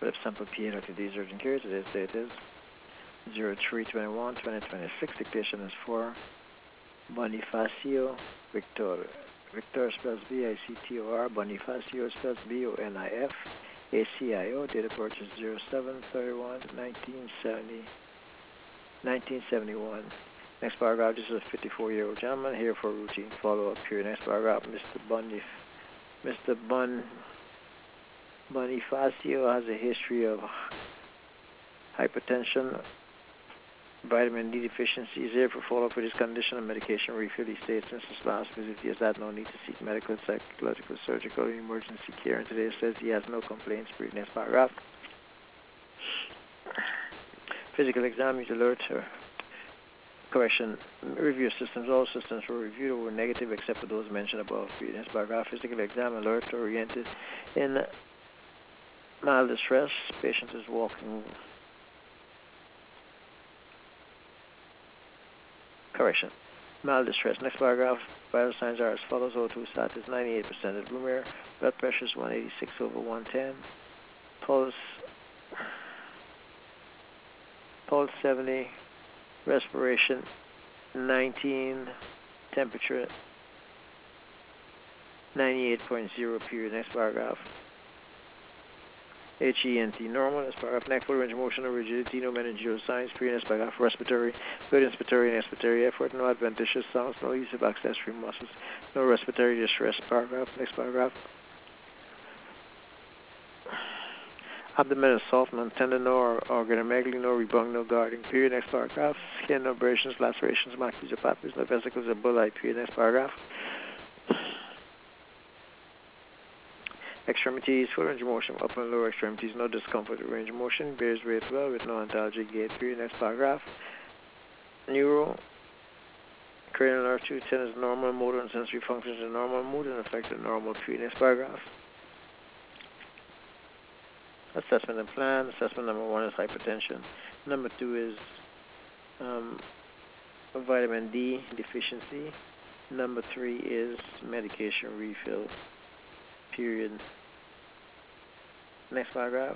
Lip sample PA today's urgent care. Today's date is 03/21/2026. Dictation is for Bonifacio Victor. Victor spells Victor. Bonifacio spells Bonifacio. Date of birth is 07/31/1971. Next paragraph, this is a 54-year-old gentleman here for routine follow-up period. Next paragraph, Mr. Bonifacio has a history of hypertension, vitamin D deficiency. Is here for follow-up with his condition and medication refill. He states since his last visit he has had no need to seek medical, psychological, surgical, or emergency care. And today says he has no complaints. Read next paragraph. Physical exam is alert. Correction. Review systems. All systems were reviewed or were negative except for those mentioned above. Read next paragraph. Physical exam alert oriented in mild distress. Patient is walking. Correction. Mild distress. Next paragraph. Vital signs are as follows. O2 sat is 98% at room air. Blood pressure is 186/110. Pulse 70. Respiration 19. Temperature 98.0 period. Next paragraph. HENT normal. Next paragraph. Neck full range of motion or rigidity. No meningeal signs. Next paragraph. Respiratory. Good inspiratory and expiratory effort. No adventitious sounds. No use of accessory muscles. No respiratory distress. Paragraph. Next paragraph. Abdomen is soft, non-tender, no organomegaly, no rebung, no guarding. Period. Next paragraph. Skin, no abrasions, lacerations, markings, or pathways, no vesicles, or bullae. Period. Next paragraph. Extremities, full range of motion, upper and lower extremities, no discomfort with range of motion, bears weight well with no antalgic gait. Period. Next paragraph. Neuro, cranial nerve 210 is normal, motor and sensory functions in normal, mood and affected normal. Period. Next paragraph. Assessment and plan. Assessment number 1 is hypertension. Number 2 is vitamin D deficiency. Number 3 is medication refill. Period. Next paragraph.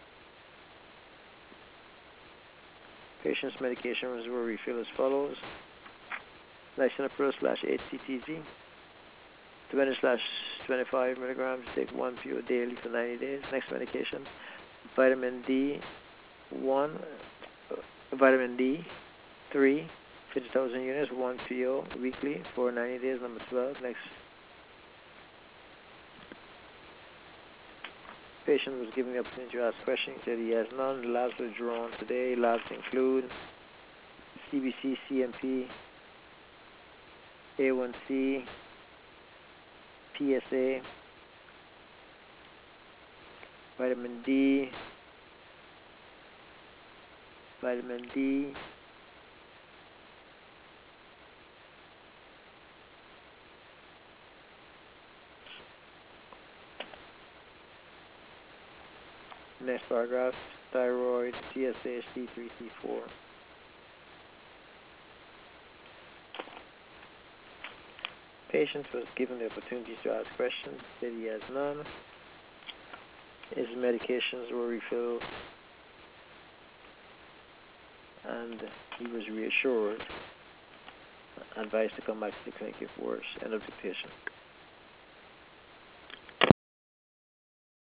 Patient's medications were refilled as follows. Lisinopril/HCTZ 20/25 milligrams. Take 1 PO daily for 90 days. Next medication. Vitamin D1, vitamin D3, 50,000 units, 1 PO weekly for 90 days. Number 12. Next. Patient was given the opportunity to ask questions. He said he has none. The labs were drawn today. Labs include CBC, CMP, A1C, PSA, vitamin D, vitamin D, next paragraph, thyroid, TSH, T3, T4. Patient was given the opportunity to ask questions. Said he has none. His medications were refilled, and he was reassured, advised to come back to the clinic if worse. End of dictation.